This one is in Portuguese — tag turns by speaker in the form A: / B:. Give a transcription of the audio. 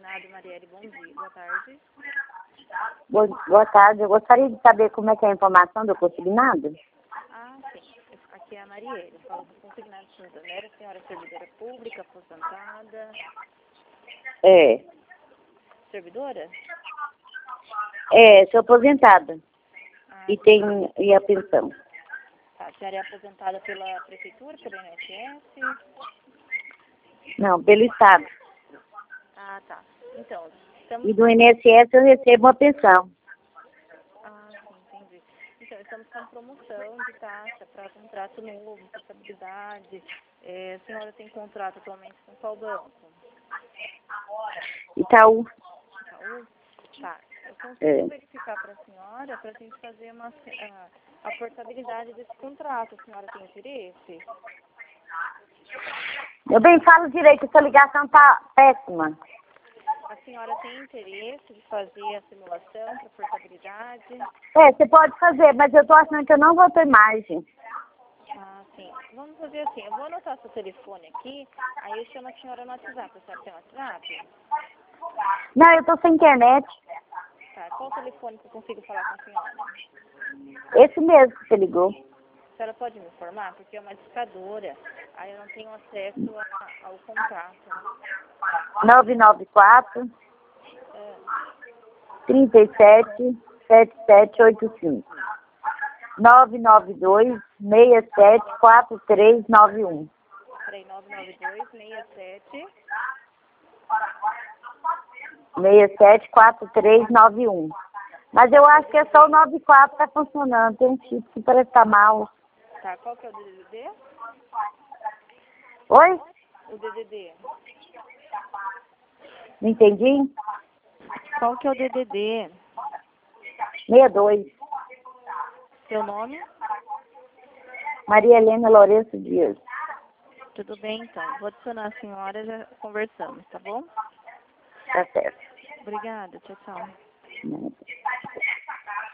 A: Consignado, Marielle, bom dia, boa tarde.
B: Boa tarde, eu gostaria de saber como é que é a informação do consignado.
A: Ah, sim, aqui é a Marielle, eu falo do Consignado de Santander, a senhora é servidora pública, aposentada.
B: É,
A: Servidora?
B: sou aposentada
A: Ah,
B: e tenho a pensão.
A: tá, a senhora é aposentada pela prefeitura, pelo INSS?
B: Não, pelo Estado.
A: Ah, tá. Então, estamos...
B: E do INSS eu recebo uma pensão.
A: Ah, sim, entendi. Então, estamos com promoção de taxa para contrato novo, portabilidade. A senhora tem contrato atualmente com qual banco?
B: Itaú.
A: Itaú? Tá. Eu consigo
B: É.
A: verificar para a senhora para a gente fazer a portabilidade desse contrato. A senhora tem interesse?
B: Eu bem falo direito, essa ligação tá péssima.
A: A senhora tem interesse de fazer a simulação para portabilidade?
B: Você pode fazer, mas eu tô achando que eu não vou ter margem.
A: Ah, sim. Vamos fazer assim, eu vou anotar seu telefone aqui, aí eu chamo a senhora no WhatsApp. A senhora tem WhatsApp?
B: Não, eu tô sem internet.
A: Tá, qual o telefone que eu consigo falar com a senhora?
B: Esse mesmo que você ligou.
A: A senhora pode me informar? Porque é uma discadora, aí eu não tenho acesso ao contrato.
B: 994
A: É,
B: 37 7785. 992 67 4391.
A: peraí, 992-67...
B: 674391. Mas eu acho que é só o 94 que tá funcionando. Tem um chip que parece que tá mal.
A: Tá, qual que é o DDD?
B: Oi?
A: O DDD.
B: Não entendi?
A: Qual que é o DDD?
B: 62.
A: Seu nome?
B: Maria Helena Lourenço Dias.
A: Tudo bem, então. Vou adicionar a senhora e já conversamos, tá bom?
B: Tá certo.
A: Obrigada, tchau, tchau.